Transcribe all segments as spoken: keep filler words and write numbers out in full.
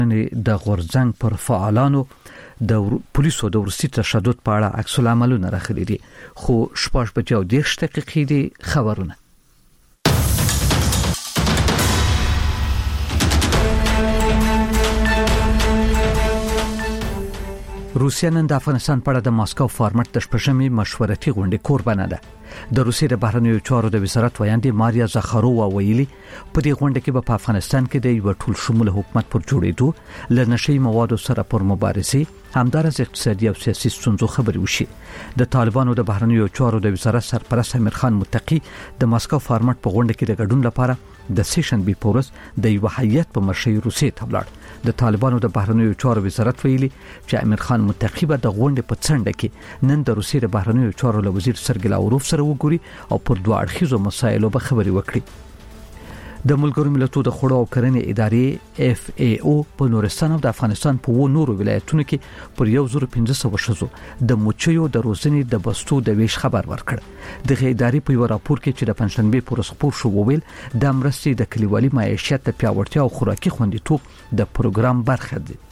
د غورځنګ پر فعالانو د پولیسو د ورسي تشدد په اړه عکس العملونه راخلي دي خو شپږ بجې او دېرش دقیقې دي خبرونه. روسیه نن د افغانستان په اړه د ماسکو فارمټ د شپږمې مشورتي غونډې قربانه ده. د روسیې د بهرنیو چارو د وزارت ویاندې ماریا زاخارووا ویلي په دې غونډه کې په افغانستان کې د یو ټول شمول حکومت پر جوړېدو ل نشي موادو سره پر مبارزه همدارس اقتصادي او سیاسي ستونزو خبري وشي. د طالبانو د بهرنیو چارو د وزارت سرپرست امیر خان متقی د ماسکو فارمټ په غونډه کې د ګډون لپاره د سیشن بي پورس د یو هیئت په مرشي روسیې ته ولاړ. د طالبانو د بهرنیو چارو وزارت ویلي چې امیر خان متقی به د غونډې په څنډه کې نن د روسیې د بهرنیو چارو له وزیر سرګی لاوروف سره وګوري او پر دوه اړخیزو مسایلو به خبري وکړي. د ملګرو ملتونو د خوړو او کرنې ادارې اف ای او په نورستان او د افغانستان په و نورو ولایتونو کې پر یو زر پنځه سوه شزو د مچیو د روزنې د بستو د ویش خبر ورکړ. د ادارې په یو راپور کې چې د پنځشنبه پر خبر شو وویل د مرستې د کلیوالي معیشت د پیاوړتیا او خوراکي خوندیتوب د پروګرام برخه ده.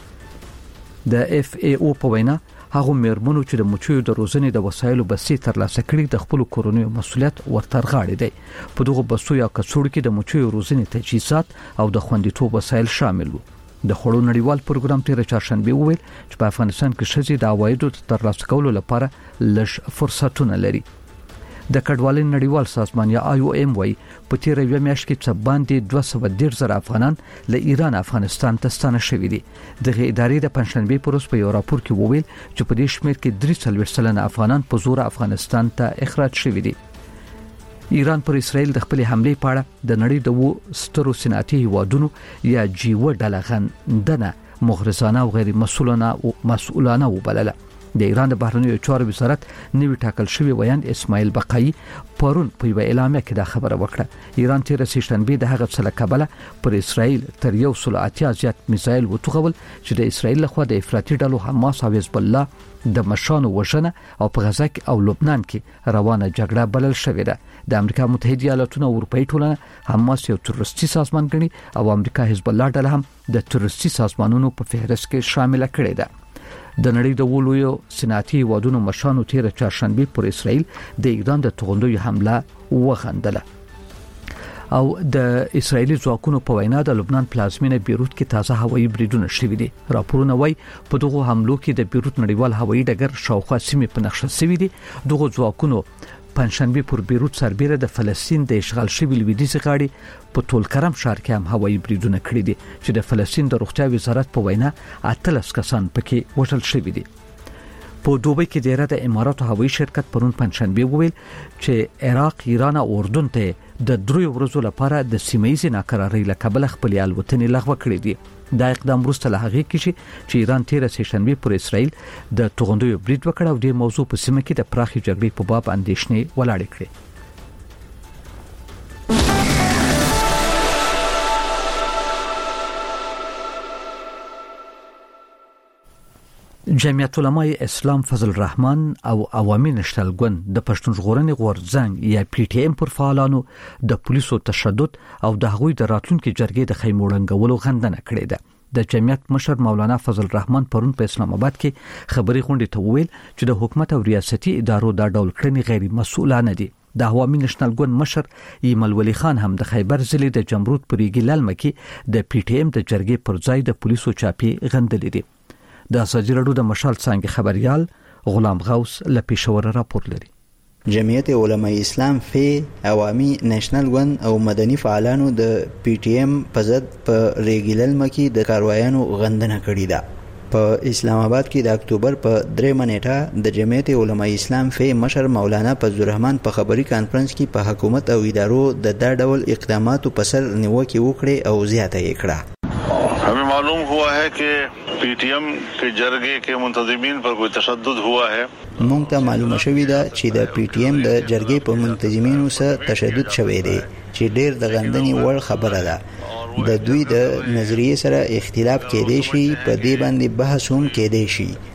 د اف ای او په وینا هغه مېرمنو چې د مچیو د روزنې د وسایلو بسې ترلاسه کړي د خپل کورونیو مسولیت ورترغاړي دي. په دغه بسو یا کڅوړو کې د مچیو روزنې تجهیزات او د خوندیتوب وسایل شامل وو. د خوړو نړیوال پروګرام تیر چهارشنبه وویل چې په افغانستان کې شذې د عوایدو ترلاسه کولو لپاره لږ فرصتونه لري. د کډوالۍ نړیوال سازمان یا آی او ایم وايي په تیر یو میاشت کې څه باندې دوه سوه ډیر زره افغانان له ایران افغانستان ته ستانه شوي دي. د ادارې د پنځشنبه پر ورځ په یو راپور کې وویل چې په دې شمېر کې درې څلوېښت سلنه افغانان په زور افغانستان ته اخراج شوي دي. ایران پر اسرائیل د خپل حمله په اړه د نړۍ د وو سترو صنعتي هیوادونو یا جی و ډلغن دنه مغرضانه او غیر مسؤلانه او مسؤلانه وبلله. د ایران د بهرنیو چارو وزارت نوی ټاکل شوی ویاند اسماعیل بقایی پرون په یو اعلامیه کې دا خبره وکړه. ایران تیر سهشنبه د هغه څه لکبله پر اسرائیل تر یو سل اتیا زیات میزایل وتوغول چې د اسرائیل لخوا د افراطي ډلو حماس او حزب الله د مشانو وژنه او په غزه کې او لبنان کې روانه جګړه بلل شوې ده. د امریکا متحده ایالاتونو او اروپאי ټولنه حماس یو تروریستي سازمان ګڼي او امریکا حزب الله ډله هم د تروریستي سازمانونو په فهرست کې شامل کړي ده. د نړۍ د ولویو صنعتي هیوادونو مشانو تیر چهارشنبه پر اسرائیل د ایران د توغندوی حمله وغندله. او د اسرایلی ځواکونو په وینا د لبنان پلازمینه بیروت کې تازه هوایي بریدونه شوي دي. راپورونه وايي په دغه حملو کې د بیروت نړیوال هوایي ډګر شاوخوا سیمې په نقشه شوي دي. دغه ځواکونو پنځشنبه پر بیروت سربېره د فلسطین د اشغال شوي لویدیځ غاړي په تولکرم ښار کې هم هوایي بریدونه کړي دي چې د فلسطین د روغتیا وزارت په وینا اتلس کسان پکې وژل شوي دي. په دوبۍ کې د ایران د اماراتو هوایي شرکت پرون پنځشنبه وویل چې عراق، ایران او اردن ته د دریو ورځو لپاره د سیمه‌ییز ناکرارۍ له کبله خپل الوتنې لغوه کړې دي. دا اقدام وروسته له هغې کې چې ایران تیر سهشنبه پر اسرائیل د توغندوی برید وکړ او د موضوع په سیمه کې د پراخي جګړې په باب اندېښنې ولاړې کړې. جمعیت علماء اسلام فضل الرحمن او عوامي نشنل ګوند د پښتون ژغورنې غورځنګ یا پی ټی ایم پر فعالانو د پولیسو تشدد او د هغوی د راتلونکو جرګې د خیموړنګولو غندنه کړې ده. د جمعیت مشر مولانا فضل الرحمن پرون په اسلام آباد کې خبري غونډې ته وویل چې د حکومت او ریاستي ادارو د ډول کړنې غیر مسؤلانه دي. د عوامي نشنل ګوند مشر ایمل ولی خان هم د خیبر ضلع د جمرود پرېګي لالمه کې د پی ټی ایم د جرګې پر ځای د پولیسو چاپی غندلې دي. د ازادي راډیو د مشال څنګه خبريال غلام غوث له پېښور راپور لري. جمعیت علماء اسلام فی عوامي نېشنل ګوند او مدني فعالانو د پی ټی ایم په ضد په ریګیلل مکی د کاروایانو غندنه کړې ده. په اسلام آباد کې د اکتوبر په درې منېټه د جمعیت علماء اسلام فی مشر مولانا فضل الرحمن په خبري کانفرنس کې په حکومت او ادارو د دا ډول اقداماتو په سر نیوکه وکړه او زیاته یې کړه. हमें मालूम हुआ है कि पीटीएम के जरगे के मुंतजिमीन पर कोई तशद्दुद हुआ है. مونږ ته معلومه شوې ده چې د پی ټی ایم د جرګې په منتظمینو سره تشدد شوی دی چې ډېر د غندنې وړ خبره ده. د دوی د نظریې سره اختلاف کېدای شي، په دې باندې بحث هم کېدای شي،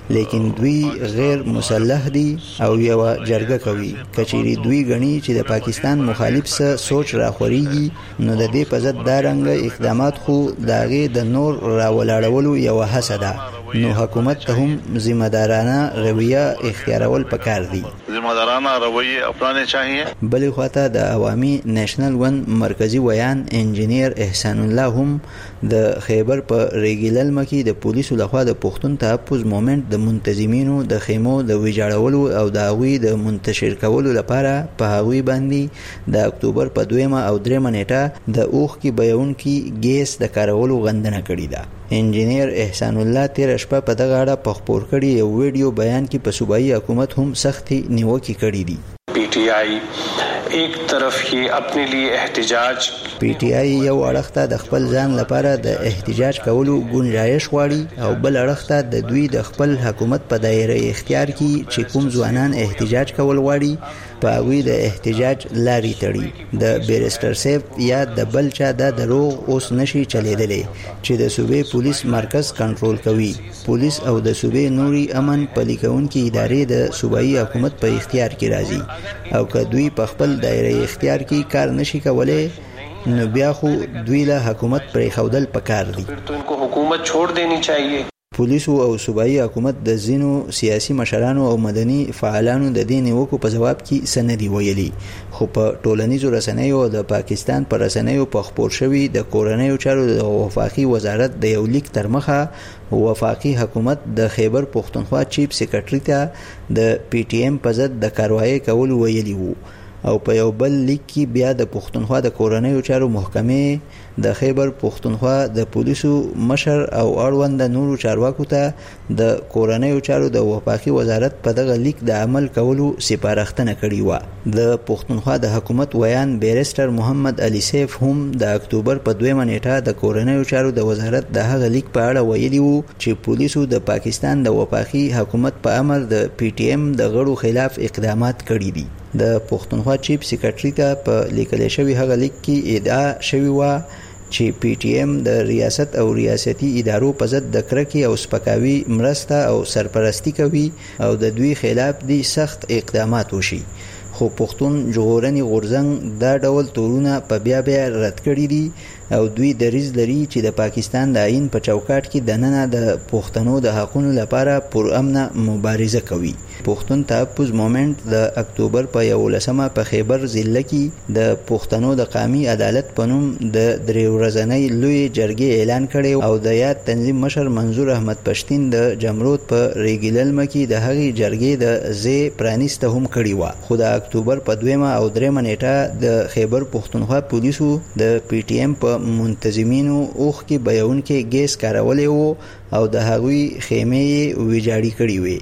لیکن دوی غیر مسلح دي او یو جرګه کوي. کچېری دوی غني چې د پاکستان مخالف سره سوچ راخوريږي نو د دې په ضد دا رنګ اقدامات خو داغه د نور راولاړولو یو هڅه ده. نو حکومت ته هم ذمہ دارانه رویه اختیارول پکار دي. ذمہ دارانه رویه اپنانے چاہیے. بلې خواته د عوامي نېشنل ون مرکزی ویان انجینیر احسان الله هم د خیبر په ریګیلل مکی د پولیسو لخوا د پښتون تحفظ مومنت د منتظمینو د خیمو د ویجاړولو او د هغوی د منتشر کولو لپاره په هغوی باندې د اکتوبر په دویمه او دریمه نیټه د اوخ کې بیونکي ګیس د کارولو غندنه کړې ده. انجینیر احسان الله تیر شپه په دغه اړه په خپور کړي یو ویډیو بیان کې په صوبایي حکومت هم سختي نیوکې کړې دي. پی ٹی آئی ایک طرف یہ اپنے لیے احتجاج پی ټی آی یو اړخ ته د خپل ځان لپاره د احتجاج کولو گنجائش غواړي او بل اړخ ته د دوی د خپل حکومت په دایره اختیار کې چې کوم ځوانان احتجاج کول غواړي په هغوی د احتجاج لارې تړي. د بیرسټر سیف یا د بل چا د دروغ اوس نشي چلیدلی چې د صوبې پولیس مرکز کنټرول کوي. پولیس او د صوبې نوري امن پلي کوونکي ادارې د صوبایي حکومت په اختیار کې راځي او که دوی په خپل دایره اختیار کې کار نشي کولای نو بیا خو دوی له حکومت پرې خودل پکار دي. تو ان کو حکومت چھوڑ دینی چاہیے. پولیسو او صوبایي حکومت د زینو سیاسي مشرانو او مدني فعالانو د دې نیوکو په جواب کې سندي ویلي خو په ټولنیزو رسنیو او د پاکستان پر رسنیو په خبر شوی د کورنیو چارو د وفاقي وزارت د یو لیک تر مخه وفاقي حکومت د خیبر پښتونخوا چیف سیکریټری ته د پی ټی ایم په ضد د کاروایی کول ویلي وو او په یو بل لیک کې بیا د پښتونخوا د کورنیو چارو محکمې د خیبر پښتونخوا د پولیسو مشر او اړوند نورو چارواکو ته د کورنیو چارو د وفاقي وزارت په دغه لیک د عمل کولو سپارښتنه کړې و. د پښتونخوا د حکومت ویان بیرسټر محمد علي سیف هم د اکتوبر په دویمه نیټه د کورنیو چارو د وزارت د هغه لیک په اړه ویلي وو چې پولیسو د پاکستان د وفاقي حکومت په امر د پی ټی ایم د غړو خلاف اقدامات کړي دي. د پښتونخوا چیف سیکریټری ته په لیکل شوی هغه لیک کې ادعا شوی و چې پی ټی ایم د ریاست او ریاستي ادارو په ضد د کرکې او سپکاوي مرسته او سرپرستی کوي او د دوی خلاف دي سخت اقدامات وشي. خو پښتون ژغورنې غورځنګ دا ډول تورونه په بیا بیا رد کړي دي او دوی دریځ لري چې د پاکستان د آئین په چوکاټ کې دننه د پښتنو د حقونو لپاره پرامنه مبارزه کوي. پښتون تحفظ مومنت د اکتوبر په یولسمه په خیبر ضلع کې د پښتنو د قومي عدالت په نوم د درې ورځنۍ لوی جرګې اعلان کړي او د یاد تنظیم مشر منظور احمد پښتین د جمرود په ریګیلل مکی د هغې جرګې د زی پرانیسته هم کړي و. خو د اکتوبر په دویمه او دریمه نیټه د خیبر پښتونخوا پولیسو د پی ټی ایم په منتظمینو اوخ کې بیونکي ګیس کارولی وو او د هغوی خیمې ویجاړې کړې وې.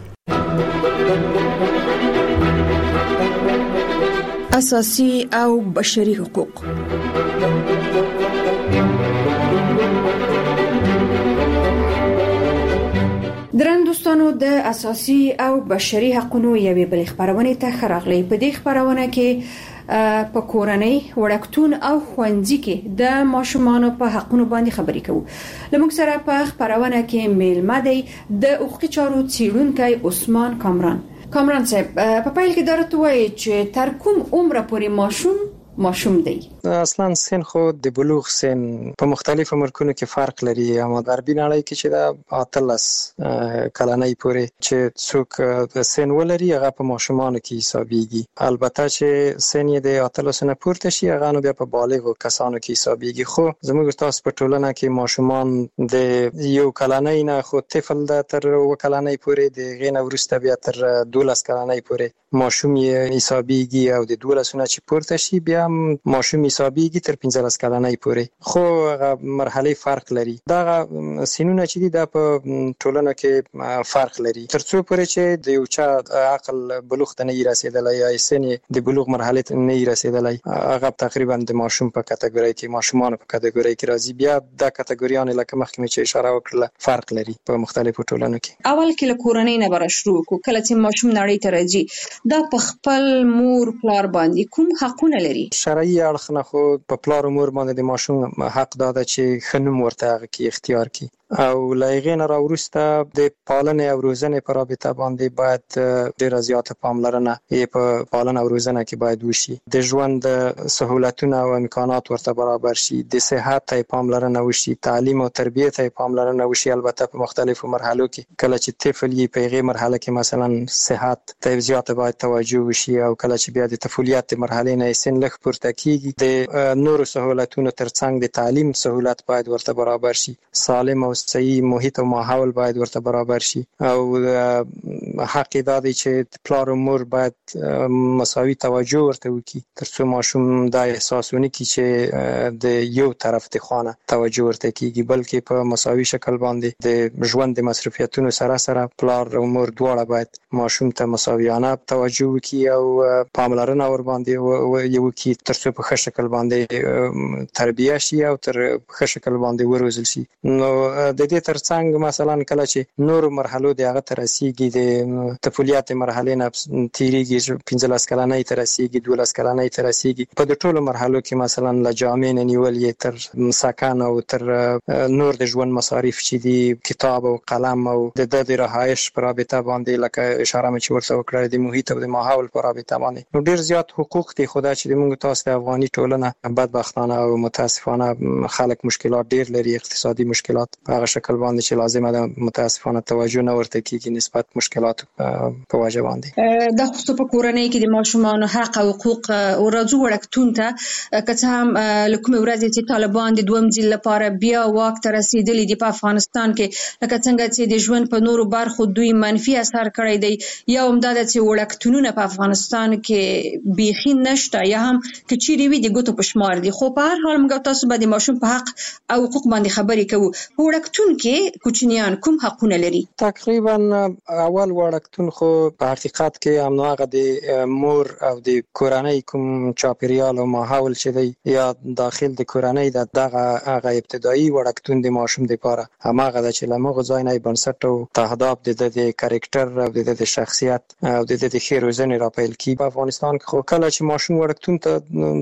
اساسي او بشري حقوق. درن دوستانو د اساسي او بشري حقوقو یوې بل خبرونه ته خراغلي. په دې خبرونه کې په کورنۍ وړکتون او خوندې کې د ماشومان په حقوقو باندې خبرې کوو. لمونږ سره په خبرونه کې میلمه دی د حقوقي چارو څیړونکی عثمان کامران. کامران صاحب په پیل کې درته وایي چې تر کوم عمر پورې ماشوم ماشوم دی؟ اصلا سن خو د بلوغ سن په مختلفو ملکونو کې فرق لري. اما د غربي نړۍ کې چې دا اتلس کلنۍ پورې چې څوک د سن ولري هغه په ماشومانو کې حسابيږي. البته چې سن یې د اتلس نه پورته شي هغه نو بیا په بالغو کسانو کې حسابيږي. خو زموږ تاسو په ټولنه کې ماشومان د یو کلنۍ نه خو طفل د تر و کلنۍ پورې د غینه ورسته بیا تر دولس کلنۍ پورې ماشوم یې حسابيږي او د دولس نه چې پورته شي بیا ماشوم حسابيږي تر پنځلس کلنۍ پورې. خو هغه مرحله فرق لري. دا سنونه چې دي دا په ټولنه کې فرق لري. ترڅو پورې چې د یو چا عقل بلوغ ته نه رسیدلی یا سن د بلوغ مرحله ته نه رسیدلی هغه تقریبا د ماشوم په کټګوري کې ماشومان په کټګوري کې راځي. بیا د کټګوریان لکه مخکې چې اشاره وکړه فرق لري په مختلفو ټولنو کې. اول کې له کورنۍ نه بر شروع کو کله چې ماشوم نړۍ ته راځي دا په خپل مور پلار باندې کوم حقونه لري؟ شرعي اړخ نه خو په پلار او مور باندې د ماشوم حق داده چې خنوم ورته هغه کې اختیار کړي او لایغې نه راورسته د پالنې او روزنې په رابطه باندې باید ډېره زیاته پاملرنه یې په پالنه او روزنه کې باید وشي. د ژوند سهولتونه او امکانات ورته برابر شي، د صحت ته پاملرنه وشي، تعلیم او تربیه ته پاملرنه وشي. البته په مختلفو مرحلو کې کله چې طفل یې په هغې مرحله کې مثلا صحت ته زیاته باید توجه وشي، او کله چې بیا د طفولیت مرحلې نه سن لږ پورته کېږي د نورو سهولتونو ترڅنګ د تعلیم سهولت باید ورته برابر شي، سالم او صحیح محیط او ماحول باید ورته برابر شي. او حق دا دی چې پلار او مور باید مساوي توجه ورته وکړي ترڅو ماشوم دا احساس ونه کړي چې د یو طرف د خانه توجه ورته کېږي، بلکې په مساوي شکل باندې د ژوند د مصرفیتونو سره سره پلار او مور دواړه باید ماشوم ته مساویانه توجه وکړي او پاملرنه ور باندې وکړي ترڅو په ښه شکل باندې تربیه شي او تر ښه شکل باندې وروزل شي. نو د دې ترڅنګ مثلا کله چې نور مرحلو د هغه تر رسیږي، د طفولیت مرحلې نه تیریږي، پنځلس کلنۍ تر رسیږي، دولس کلنۍ تر رسیږي، په د ټولو مرحلو کې مثلا له جامې نه نیول یې تر سکن او تر نور د ژوند مصارف چې دي، کتاب او قلم او د د رهایش په رابطه باندې لکه اشاره مې چې ورته وکړه د محیط او د ماحول په رابطه باندې نو ډیر زیات حقوق دي. خو دا چې موږ تاسو د افغاني ټولنه بدبختانه او متاسفانه خلک مشکلات ډیر لري، اقتصادي مشکلات په هغه شکل باندې چې لازمه ده متاسفانه توجه نه ورته کیږي نسبت مشکلات په وجه باندې. د خصوص په کورنۍ کې د ماشومان حق او حقوق او راځو وړکتون ته که څه هم لکه ورځې چې طالبان د دوم ځل لپاره بیا واک ته رسیدلي دي په افغانستان کې، لکه څنګه چې د ژوند په نورو برخو دوی منفي اثر کړی دی، یا هم دا چې وړکتونونه په افغانستان کې بیخي نشته یا هم که چیرې وي د ګوتو په شمار دي. خو په هر حال موږ تاسو به د ماشوم په حق او حقوق باندې خبرې کوو. په وړکتون کې کوچنیان کوم حقونه لري؟ تقریبا اول وړکتون خو په حقیقت کې هماغه د مور او د کورنۍ کوم چاپیریال او ماحول چې دی یا داخل د کورنۍ د دغه هغه ابتدایي وړکتون د ماشوم لپاره هماغه د چې لمغه ځای نه بنسټ او تهداب د د کاریکټر او د شخصیت او د د ښه روزنې راپیل کی. په افغانستان کې خو کله چې ماشوم وړکتون ته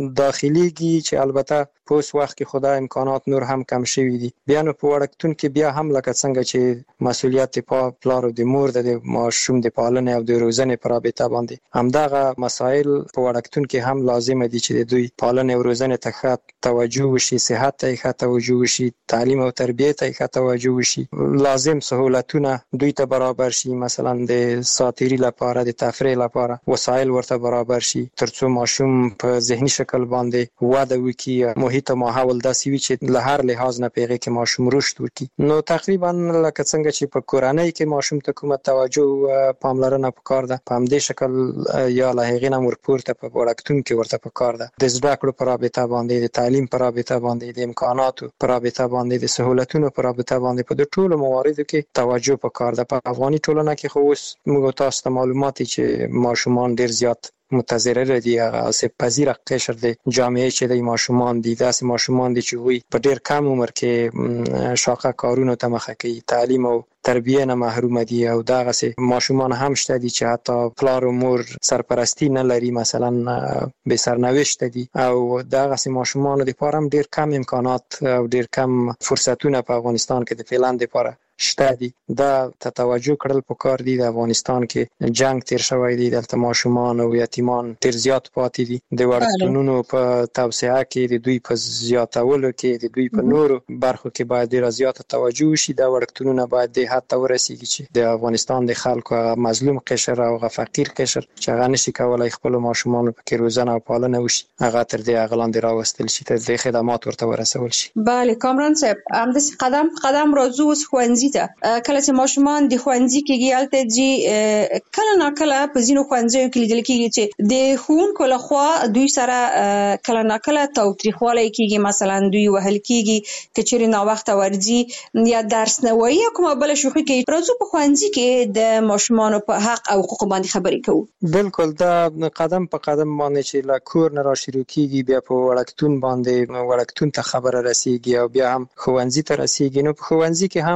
داخليږي چې البته په اوس وخت کې خدای امکانات نور هم کم شوي دي، بیا نو په وړکتون کې بیا هم لکه څنګه چې مسؤلیت په پلار او د مور د ماشوم د پالنې او د روزنې په رابطه باندې همدغه مسائل په وړکتون کې هم لازم دي چې د دوی پالنې او روزنې ته ښه توجه وشي، صحت ته ښه توجه وشي، تعلیم او تربیه ته ښه توجه وشي، لازم سهولتونه دوی ته برابر شي، مثلا د ساتیری لپاره د تفریح لپاره وسایل ورته برابر شي ترڅو ماشوم په ذهني شکل باندې وده وکړي، محیط او ماحول داسې وي چې له هر لحاظ نه پیغه کې ماشوم رشد وکړي. نو تقریبا لکه څنګه چې په کورنۍ کې ماشوم ته کومه توجه پاملرنه پکار ده، په همدې شکل یا له هغې نه ورپورته په وړکتون کې ورته پکار ده د زده کړو په رابطه باندې، د تعلیم په رابطه باندې، د امکاناتو په رابطه باندې، د سهولتونو په رابطه باندې په ټولو مواردو کې توجه پکار ده. په افغاني ټولنه کې خو اوس موږ تاسو ته معلومات چې ماشومان ډیر زیات متضرر دي، هغه آسیب پذیر قشر دي، جامعه چې د ماشومان دي، داسې ماشومان دي چې وي په ډیر کم عمر کې شاقه کارونو ته مخه کوي، تعلیم او تربیه نه محروم دي، او دغه سه ماشومان هم شته دي چې حتی پلار او مور سرپرستی نه لري، مثلا به سرنوشت دي، او دغه سه ماشومان لپاره هم ډیر کم امکانات او ډیر کم فرصتونه په افغانستان کې د فعلان لپاره شته دي. دا ته توجه کړل پکار دي. د افغانستان کې جنگ تیر شوی دی، دلته ماشومان او یتیمان ډیر زیات پاتې دي. د وړکتونونو په توسعه کې د دوی په زیاتولو کې د دوی په نورو برخو کې باید ډیر زیات توجه وشي. د وړکتونونو باید د حد ته ورسیږي چې د افغانستان د خلکو مظلوم قشر او فقیر قشر چې هغه نشي کولای خپل ماشومان په کې روزنه او پالنه وشي، هغه تر دې اغلاندې راوستل شي، تر دې خدمات ورته ورسول شي. بله کامران صاحب، همداسې قدم په قدم راځو اوس ښوونځي ته. کله چې ماشومان د ښوونځي کېږي هلته ځي، کله ناکله په ځینو ښوونځیو کې لیدل کېږي چې د ښوونکو لخوا دوی سره کله ناکله تاوتریخوالی کېږي، مثلا دوی وهل کېږي که چېرې ناوخته ورځي یا درس نه وایي یا کومه بله شوخي کوي. راځو په ښوونځي کې د ماشومانو په حق او حقوقو باندې خبرې کوو. بالکل، دا قدم په قدم باندې چې له کور نه را شروع کېږي، بیا په وړکتون باندې وړکتون ته خبره رسېږي او بیا هم ښوونځي ته رسېږي. نو په ښوونځي کې هم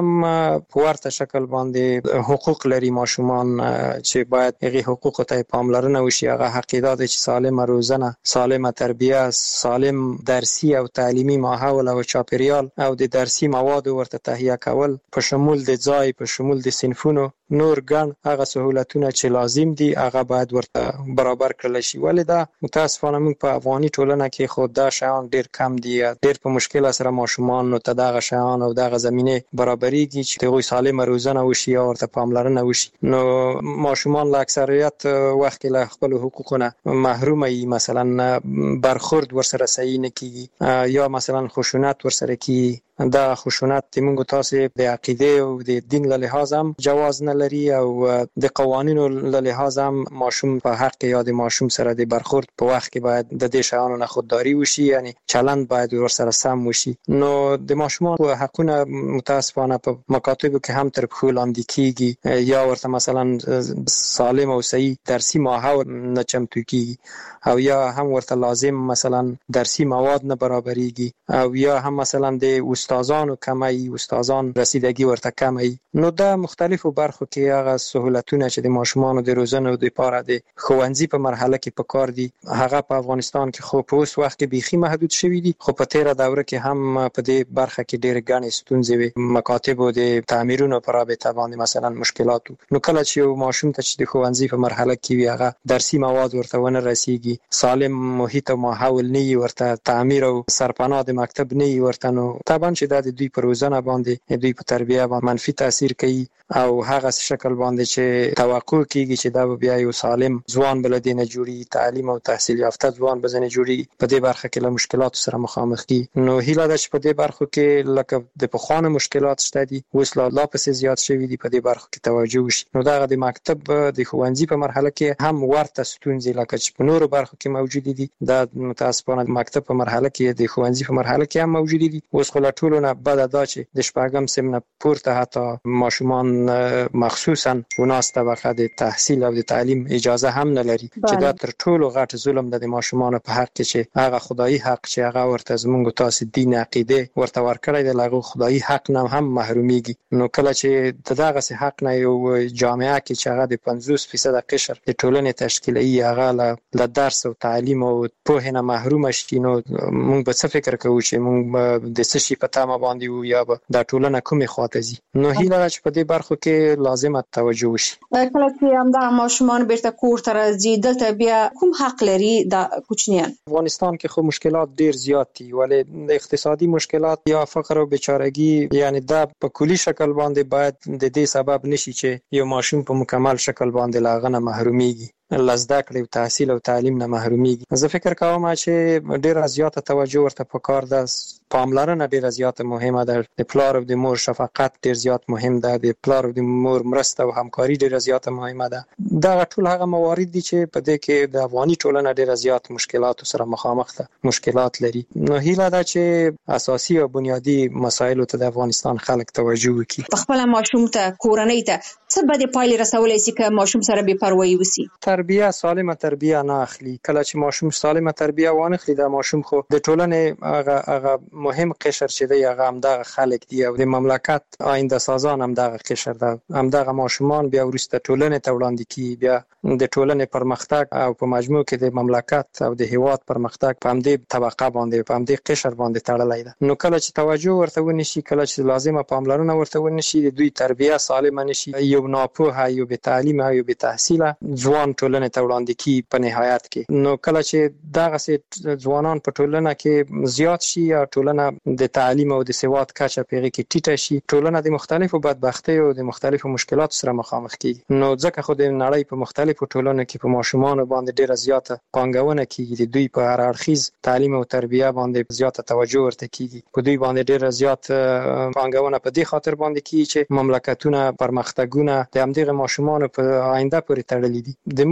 په ورته شکل باندې حقوق لري ماشومان چې باید هغه حقوق ته پاملرنه وشي. هغه حق دا دی چې سالمه روزنه، سالمه تربیه، سالم درسي او تعلیمي ماحول او چاپیریال او د درسي مواد ورته تهیه کول په شمول د ځای، په شمول د صنفونو، نور ګڼ هغه سہولتونه چې لازم دي هغه باید ورته برابر کړل شي. ولې دا متاسفانه موږ په افغاني ټولنه کې خو دا شیان ډیر کم دي، ډیر په مشکل سره ماشومان نو ته دغه شیان او دغه زمینه برابرېږي چې دوی سالمه روزنه وشي او ورته پاملرنه وشي. نو ماشومان له اکثریت وخت له خپل حقوقونه محروم وي، مثلا برخورد ورسره صحیح نه کیږي یا مثلا خشونت ورسره کیږي. دا خشونت د موږ تاسو د عقیده او د دین له لحاظ هم جواز نه لري او د قوانینو له لحاظ هم ماشوم په حق یا د ماشوم سره د برخورد په وخت کې باید د دې شیانو نه خودداري وشي، یعنی چلند باید ورسره سم وشي. نو د ماشومان حقونه متاسفانه په مکاتبو کې هم تر پښو لاندې کیږي یا ورته مثلا سالم او صحیح درسي ماحول نه چمتو کیږي او یا هم ورته لازم مثلا درسي مواد نه برابرېږي او یا هم مثلا د استادانو کمی، استادان رسیدگی ورته کمی. نو دا مختلفو برخو کې هغه سہولتونه چې د ماشومانو د روزنې او د لپاره د ښوونځي په مرحله کې پکار دي هغه په افغانستان کې خو په اوس وخت کې بيخي محدود شوی دي، خو په تیره دوره کې هم په دې برخه کې ډېر غني ستونزې وي، مکاتب د تعمیرونو پر رابطه باندې مثلا مشکلات. نو کله چې یو ماشوم ته چې د ښوونځي په مرحله کې وي هغه درسي مواد ورته ونه رسیږي، سالم محیط او ماحول نه ورته تعمیر او سرپناه د مکتب نه ورته، نو طبعا چې دا د دوی په روزنه باندې دوی په تربیه باندې منفي تاثیر کوي او هغه شکل باندې چې توقع کیږي چې دا بیا یو سالم ځوان بلدینه جوړي، تعلیم او تحصیل یافته ځوان بزنه جوړي، په دې برخه کې له مشکلات سره مخامخ دي. نو هیله ده چې په دې برخه کې لکه د پخوانو مشکلات شته دي اوس لا لا پسې زیات شوي دي، په دې برخه کې توجه وشي. نو دا د مکتب د ښوونځي په مرحله کې هم ورته ستونزې لکه چې په نورو برخو کې موجود دي، دا متاسفانه مکتب په مرحله کې د ښوونځي په مرحله کې هم موجود دي. اوس خو ټولو نه بد دا چې د شپږم سم نه پورته حتی ماشومان مخصوصا وناس طبقه د تحصیل او د تعلیم اجازه هم نه لري، چې دا تر ټولو غټ ظلم د ماشومان په حق کې چې هغه خدایي حق چې هغه ورته زمونږ تاسو دین عقیده ورته ورکړی دی هغه خدایي حق نه هم محرومیږي. نو کله چې دغه حق نه یو جامعه کې چې هغه د پنځوس فیصد قشر د ټولنې تشکیلي هغه له درس او تعلیم او په نه محروم شي، نو موږ به څه فکر کوو چې موږ د څه شي په تمه باندې و یا به د ټولنه کومه خواته زی. نو هیله چې په دې برخو کې لازمه توجه وشي. کله چې هم د ماشومان بیرته کور ته راځي دلته بیا کوم حق لري د کوچنیان؟ افغانستان کې خو مشکلات ډیر زیات دي، ولې د اقتصادي مشکلات یا فقر او بیچارهګي یعنی دا په کلی شکل باندې باید د دې سبب نشي چې یو ماشوم په مکمل شکل باندې لاغنه محرومیږي، لزده کړي تحصیل او تعلیم نه محرومیږي. زه فکر کوم چې ډیره زیاته توجه ورته پکار ده، پاملرنه ډیره زیاته مهمه ده، د پلار او د مور شفقت ډیر زیات مهم ده، د پلار او د مور مرسته او همکاري ډیره زیاته مهمه ده. دا ټول هغه موارد دي چې په دې کې د افغاني ټولنه ډیره زیات مشکلات سره مخامخ ده، مشکلات لري. نو هیله ده چې اساسي او بنیادی مسایلو ته د افغانستان خلک توجه وکړي. خپل ماشوم ته کورنۍ ته څه بده پایلې رسولای شي که ماشوم سره بې پروايي وسی؟ تربیه سالمه تربیه نه اخلي. کله چې ماشوم سالمه تربیه وانه اخلي دا ماشوم خو د ټولنې هغه هغه مهم قشر چې دی هغه هم دغه خلک دی او د مملکت آینده سازان هم دغه قشر ده، هم دغه ماشومان بیا ورسته ټولنې ته وړاندې کی، بیا د ټولنې پرمختګ او په مجموع کې د مملکت او د هیواد پرمختګ په همدې طبقه باندې په همدې قشر باندې تړلای ده. نو کله چې توجه ورته ونشي، کله چې لازمه پاملرنه ورته ونشي، د دوی تربیه سالمه نشي، یو ناپوهه یو به تعلیم او یو به تحصیل ځوان ټولنه ته وړاندې کی په نهایت کې. نو کله چې دغه سي ځوانان په ټولنه کې زیات شي یا ټولنه د تعلیم او د سواد کچه پیغه کې ټیټه شي، ټولنه د مختلفو بدبختی او د مختلفو مشکلاتو سره مخامخ کیږي. نو ځکه خو د نړۍ په مختلفو ټولنو کې په ماشومان باندې ډیره زیاته پانګونه کیږي، د دوی په هر اړخیز تعلیم او تربیه باندې زیاته توجه ورته کیږي، په دوی باندې ډیره زیات پانګونه په دې خاطر باندې کیږي چې مملکتونه پرمختګونه د همدغه ماشومان په آینده پورې تړلي دي. د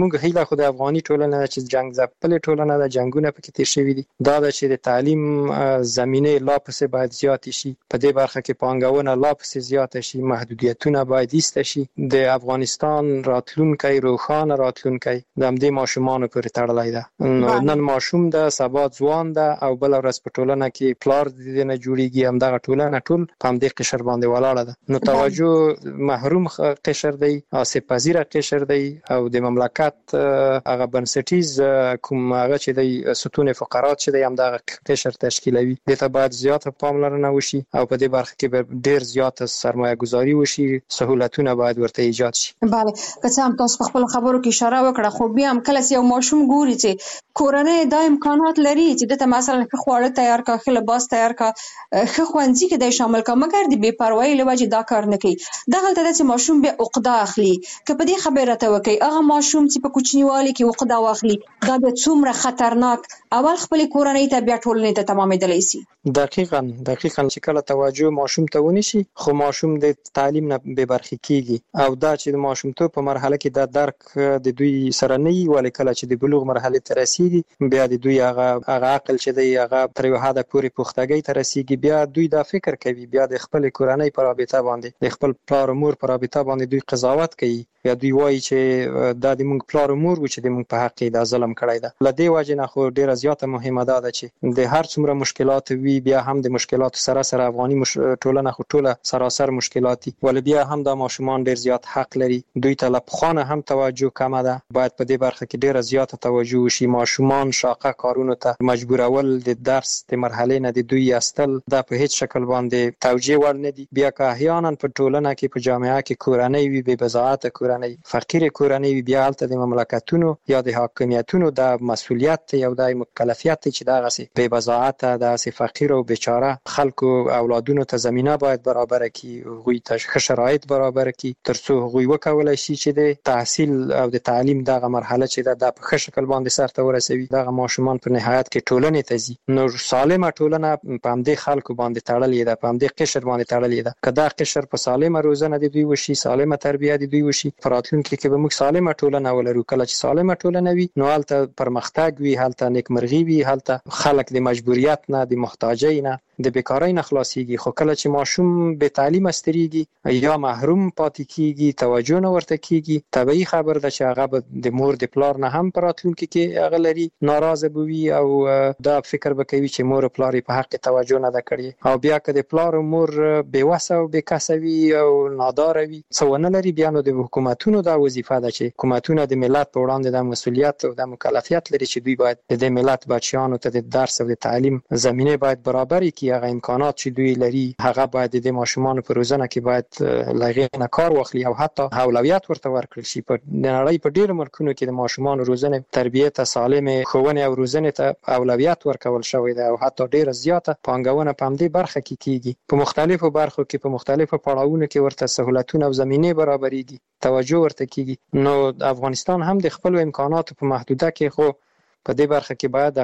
زموږ هیله خو د افغاني ټولنه چې جنگ ځپلې ټولنه د جنگونه پکې تیر شوي دي دا د چې د تعلیم زمینه لا پسې باید زیات شي په دې برخه کې پانګونه لا پسې زیات شي محدودیتونه باید ایسته شي د افغانستان راتلونکی روښانه راتلونکی د همدې ماشومانو پورې تړلی ده نن ماشوم ده سبا ځوان ده او بل ورځ په ټولنه کې پلار د نه جوړیږي همدغه ټولنه ټول په همدې قشر باندې ولاړه ده نو توجه محروم قشر دی آسیب پذیره قشر دی او د مملکت هغه بنسټیز کوم هغه چې د ستون فقرات چې د همدغه قشر تشکیلوي د ته باید زیاته پاملرنه وشي او په دې برخه کې به ډیر زیاته سرمایه گذاري وشي سہولتونه باید ورته ایجاد شي. بله که څه هم تاسو په خپل خبرو کې اشاره وکړه خو بیا هم کله یو ماشوم ګوري چې کورنۍ دا امکانات لري چې دته مثلا ښه خواړه تیار کا ښه لباس تیار کا ښه ښوونځي کې د شامل کا مګر د بې پروايي له وجې دا کار نه کوي دغه ته چې ماشوم به عقده اخلي که په دې خبره ته وکي هغه ماشوم چې په کوچنیوالي کې عقده واخلي دا به څومره خطرناک اول خپل کورنۍ ته بیا ټولنې ته تمامېدلی شي. دقیقاً دقیقاً چې کله توجه ماشوم ته ونشي خو ماشوم د تعلیم نه بې برخې کیږي او دا چې د ماشومتوب په مرحله کې دا درک د دوی سره نه وي ولې کله چې د بلوغ مرحله ته رسیږي بیا د دوی هغه هغه عقل چې دی هغه تر یو حده پورې پختګۍ ته رسیږي بیا دوی دا فکر کوي بیا د خپل کورنۍ په رابطه باندې د خپل پلار او مور په رابطه باندې دوی قضاوت کوي یا دوی وایي چې دا د موږ پلار او مور و چې د موږ په حق کې دا ظلم کړی ده له دې وجې نه خو ډیره زیاته مهمه ده چې د هر څومره مشکلات وي بیا هم د مشکلات سره سره افغاني مش... ټولنه خو ټوله سراسر مشکلات دي ول بیا هم د ماشومان ډیر زیات حق لري دوی ته لپخانه هم توجه کمه ده باید په دې برخه کې ډیره زیاته توجه وشي ماشومان شاقه کارونو ته مجبورول د درس د مرحله نه د دوی استل دا په هیڅ شکل باندې توجیه ور نه دي بیا که احیانا په ټولنه کې په جامعه کې کورنۍ وي بې بضاعت کورنۍ فقیر کورنۍ وي بیا هلته د مملکتونو یا د حاکمیتونو د مسؤلیت یا د مکلفیت چې دا غسي بې بضاعت د اسې فقیر او بیچاره خلکو اولادونو ته زمينه باید برابر کړي غوي ته ښه شرایط برابر کړي ترڅو غوي وکولای شي چې د تحصیل او د تعلیم دغه مرحله چې د په ښه شکل باندې سرته ورسوي دغه ماشومان په نهایت کې ټولنې ته ځي نو سالمه ټولنه په همدې خلکو باندې تړلې ده په همدې قشر باندې تړلې ده که دا قشر په سالمه روزنه د دوی وشي سالمه تربیه د دوی وشي په راتلونکي کې به موږ سالمه ټولنه ولرو کله چې سالمه ټولنه وي نو هلته پرمختګ وي هلته نیکمرغي وي هلته خلک د مجبوریت نه د محتاجۍ نه د بیکارۍ نه خلاصيږي خو کله چې ماشوم به تعلیم استریږي یا محروم پاتې کیږي توجه نه ورته کیږي طبيعي خبر ده چې هغه به د مور د پلار نه هم پر راتلونکي کې هغه لري ناراضه بوي او دا فکر وکوي چې مور او پلار په حق توجه نه ده کړې او بیا که د پلار او مور بې وسه او بې کسوي او نادار وي څه ونه لري بیا نو د حکومتونو دا وظیفه ده چې حکومتونه د ملت په وړاندې د مسؤلیت او د مکلفیت لري چې دوی باید د ملت بچیانو ته د درس او د تعلیم زمینه باید برابر کړي هغه امکانات چې دوی لري هغه باید د ماشومان په روزنه کې باید لغې نه کار واخلي او حتی اولویت ورته ورکړل شي په نړۍ په ډیرو ملکونو کې د ماشومان روزنه تربیه ته سالمه ښوونه او روزنه ته اولویت ورکول شوی دی او حتی ډیره زیاته پانګونه په همدې برخه کې کیږي په مختلفو برخو کې په مختلفو پړاوونو کې ورته سہولتونه او زمینه برابرېږي توجه ورته کیږي نو افغانستان هم د خپل امکاناتو په محدوده کې خو په دې برخه کې باید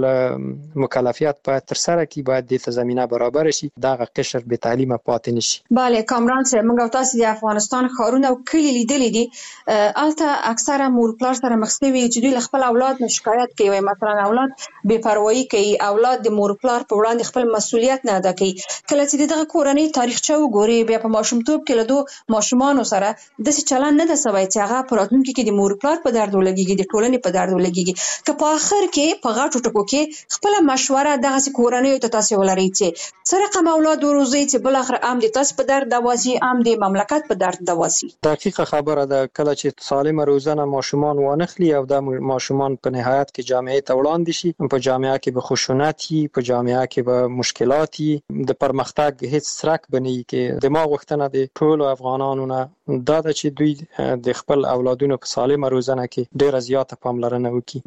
خپل مکلفیت باید تر سره کی باید د زمينه برابر شي دغه قشر به تعلیم پاتې نشي. بله کامران سره موږ تاسو د افغانستان خارونه او کلی لیدلې دي الته اکثره مور پلار سره مخ شوي چې دوی خپل اولاد نه شکایت کوي مثلا اولاد بے پروايي کوي اولاد د مور پلار په وړاندې خپل مسؤلیت نه ادا کوي کله چې دغه کورنۍ تاریخچه وګوري بیا په ماشومتوب کې له دوه ماشومانو سره د څه چلن نه د سوي چې هغه په راتلونکي کې د مور پلار په درد ولګيږي د ټولنې په درد ولګيږي که په اخر کې په غاټو ټکو کې خپل مشوره دغه کورنۍ ته تاسو ولرئ چې سره کوم اولاد وروزي چې بل اخر ام دي تاسو په درد دواسي ام دي مملکت په درد دواسي دقیقه خبره ده کله چې سالم روزانه ماشومان وانخلي او د ماشومان په نهایت کې جامعه ته وړاندې شي په جامعه کې به خشونت وي په جامعه کې به مشکلات وي د پرمختګ هیڅ سرک بني کې دماغ وختنه د ټول افغانانو نه دا چې دوی د خپل اولادونو په سالم روزانه کې ډیره زیاته پاملرنه وکړي د دې ترڅنګ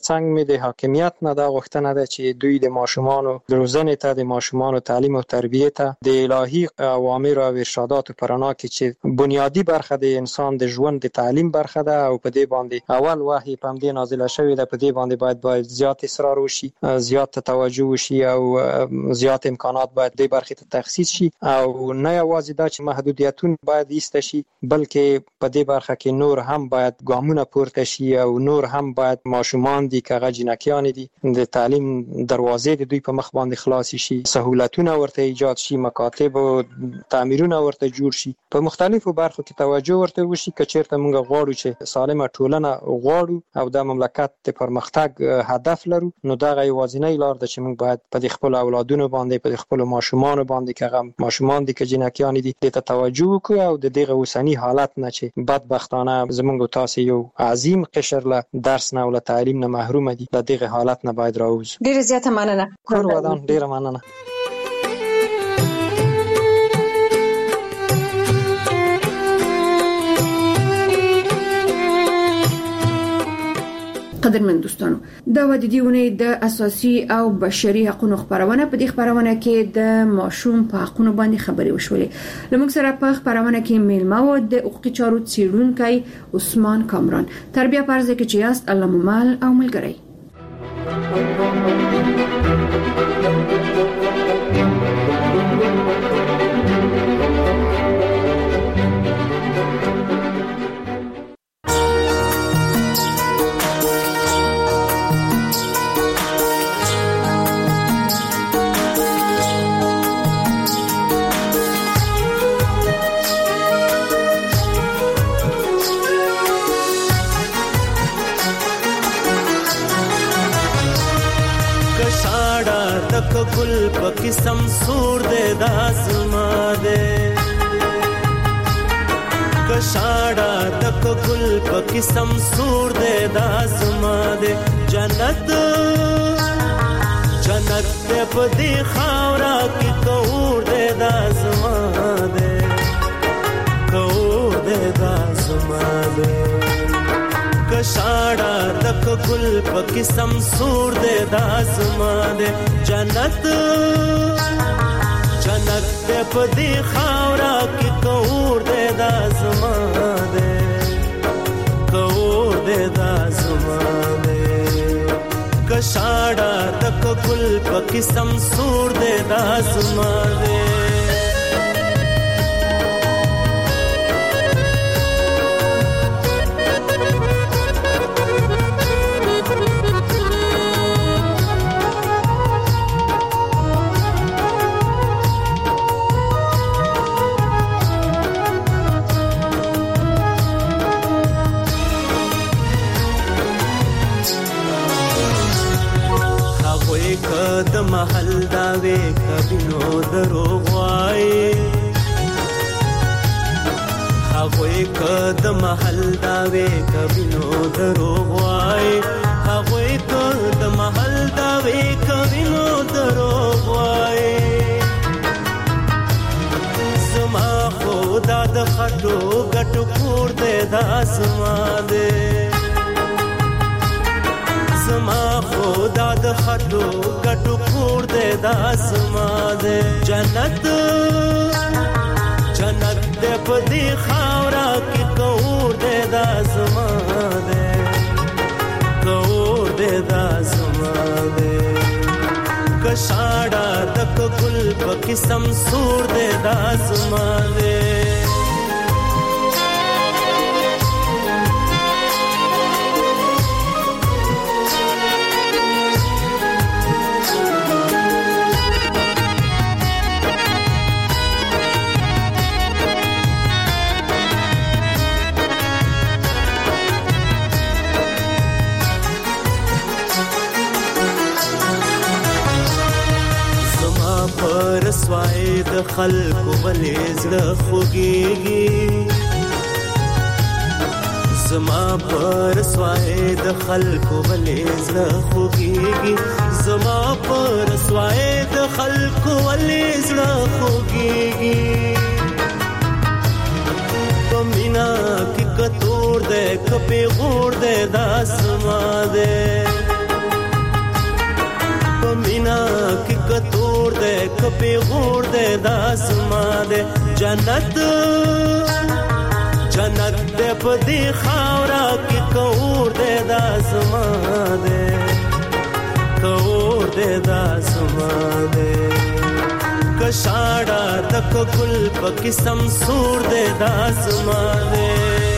ترڅنګ مې د حاکمیت نه دا غوښتنه ده چې دوی د ماشومانو روزنې ته، د ماشومانو تعلیم او تربیه ته د الهي اوامر او ارشادات په رڼا کې چې بنیادی برخه د انسان د ژوند د تعلیم برخه ده او په دې باندې اول وحی په دې نازله شوې ده، په دې باندې باید باید زیات اصرار وشي، زیات توجه وشي او زیات امکانات باید دې برخه ته تخصیص شي او نه یوازې دا چې محدودیتونه باید ایسته شي بلکې په دې برخه کې نور هم باید ګامونه پورته شي او نور هم باید ماشومان دي که هغه جنکیان دي د تعلیم دروازې د دوی په مخ باندې خلاص شي، سہولتونه ورته ایجاد شي، مکاتب او تعمیرونه ورته جوړ شي، په مختلفو برخو کې توجه ورته وشي که چیرته موږ غواړو چې سالمه ټولنه غواړو او د مملکت د پرمختګ هدف لرو، نو دا یوازینی لار ده چې موږ باید په خپل اولادونو باندې، په خپل ماشومان باندې که هغه ماشومان دي که جنکیان دي د ته توجه وکړو او د دغه اوسنی حالت نه چې بدبختانه زمونږ تاسو یو عظیم قشر له درس نه او له تعلیم نه محروم دي، د دغه حالت نه باید راوځو. ډیره زیاته مننه. کور ودان، ډیره مننه. قدرمن دوستانو، دا و د دیونه د اساسي او بشري حقوقو خبرونه په دې خبرونه کې د ماشوم په حقوقو باندې خبرې وشولې. لمونږ سره په خبرونه کې میلمه و د حقوقي چارو څیړونکی عثمان کامران. تربیه پرځ کې چې یاست الله ممال او ملګری. گل پکی سمسور دے دازما دے کشاڑا تک گل پکی سمسور دے دازما دے جنت جنت دے پدی خاورا کی کور دے دازما دے کور دے دازما دے کشاڑا تک گل پکی سمسور دے دازما دے جنت جنت دے پدی خاورا کی کور دے دازما دے کور دے دازما دے کشاڑا تک گل پکی سمسور دے دازما دے د محل داوي کبینو دروغ وای هغه کد محل داوي کبینو دروغ وای هغه کد محل داوي کبینو دروغ وای زما خدا د خټو غټو کور دې داسما دې زما خدا د خټو غټو کور دې داسما دې جنت جنت دې پدی خاورا کی کور دې داسما دې کور دې داسما دې کشاڑا تک گل پکی سمسور دے داسما دے رسوای د خلکو ولې زړه خوږیږي زما پر رسوای د خلکو ولې زړه خوږیږي زما پر رسوای د خلکو ولې زړه خوږیږي پمینا کی کتور دې کپی غور دې داسما دې کپی غور دے داسما دے جنت جنت دے پدی خاورا کی کور دے داسما دے کور دے داسما دے کشاڑا تک گل پکی سمسور دے داسما دے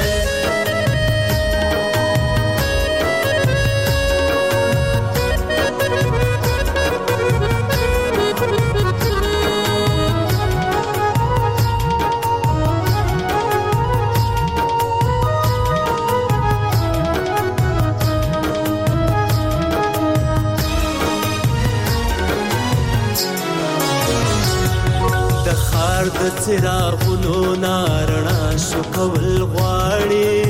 د څراغونو نارڼا شو کول غواړي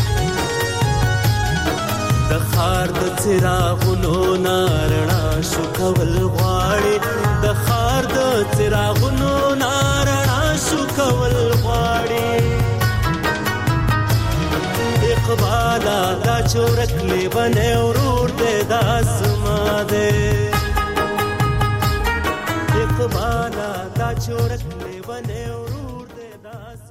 د خار د څراغونو نارڼا شو کول غواړي د خار د څراغونو نارڼا شو کول غواړي اقبالا دا چورک لیونه ورور دې داسما دې اقبالا دا چورک لیونه